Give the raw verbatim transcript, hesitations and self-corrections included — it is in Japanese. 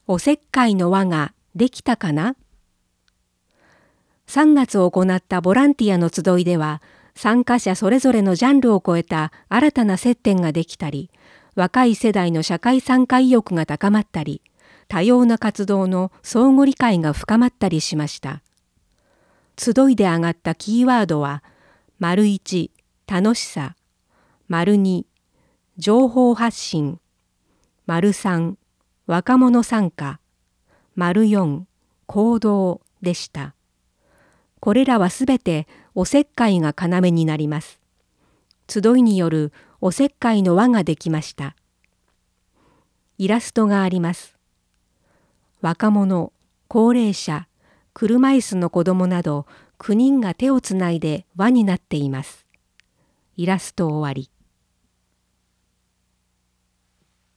おせっかいの輪ができたかな？さんがつ行ったボランティアの集いでは、参加者それぞれのジャンルを超えた新たな接点ができたり、若い世代の社会参加意欲が高まったり、多様な活動の相互理解が深まったりしました。集いで上がったキーワードは、丸いち、楽しさ、丸に、情報発信、丸さん、若者参加、丸よん、行動でした。これらはすべておせっかいが要になります。集いによるおせっかいの輪ができました。イラストがあります。若者、高齢者、車椅子の子供などきゅうにんが手をつないで輪になっています。イラスト終わり。